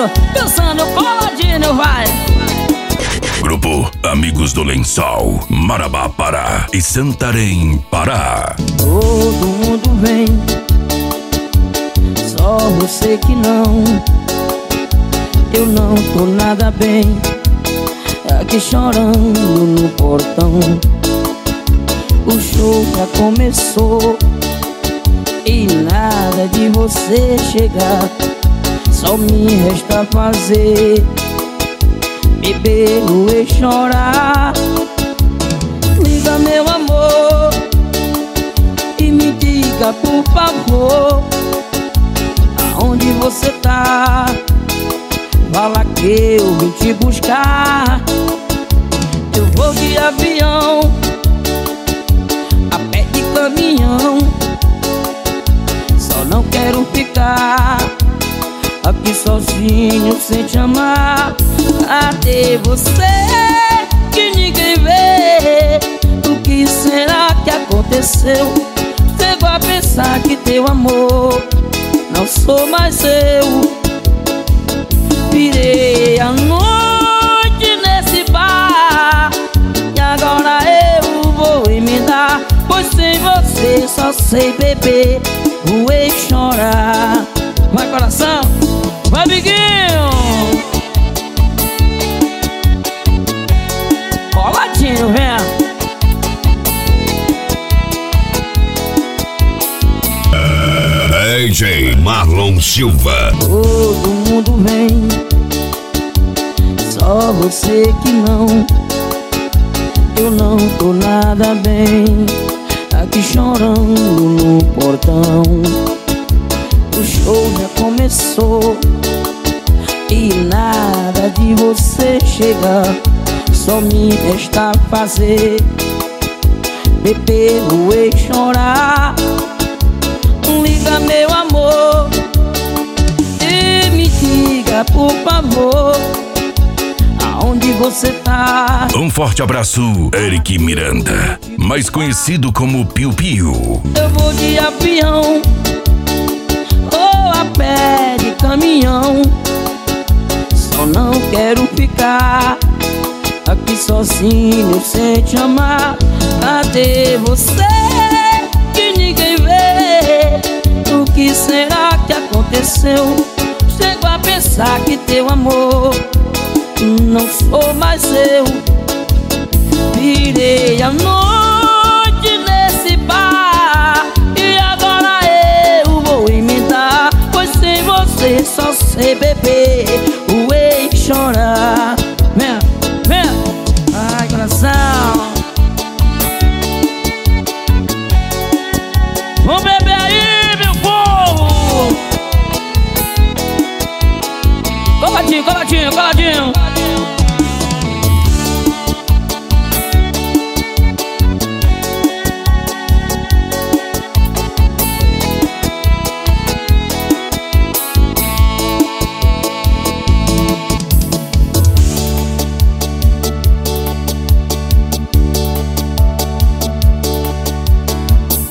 dançando coladinho, vai. Grupo Amigos do Lençol, Marabá, Pará e Santarém, Pará. Todo mundo vem, só você que não. Eu não tô nada bem, aqui chorando no portão. O show já começou e nada de você chegar. Só me resta fazer beber e chorar. Liga, meu amor, e me diga, por favor, aonde você tá? Fala que eu vim te buscar. Eu vou de avião, a pé de caminhão. Só não quero ficar aqui sozinho sem te amar. Até você que ninguém vê. O que será que aconteceu? Chego a pensar que teu amor não sou mais eu. Virei a noite nesse bar e agora eu vou emendar, pois sem você só sei beber, voei e chorar. Vai, coração, vai, amiguinho. Coladinho, vem. DJ Marlon Silva. Todo mundo vem, só você que não. Eu não tô nada bem, aqui chorando no portão. O show já começou e nada de você chegar. Só me resta fazer beber e chorar. Liga, meu amor, e me diga, por favor, aonde você tá? Um forte abraço, Eric Miranda, mais conhecido como Piu Piu. Eu vou de avião ou a pé de caminhão. Só não quero ficar aqui sozinho sem te amar. Cadê você que ninguém vê? O que será que aconteceu? Chego a pensar que teu amor não sou mais eu. Virei a noite nesse bar e agora eu vou emendar, pois sem você só sei beber, voei e chorar. Vem, vem, ai, coração. Vamos beber aí, meu povo. Coladinho, coladinho, coladinho.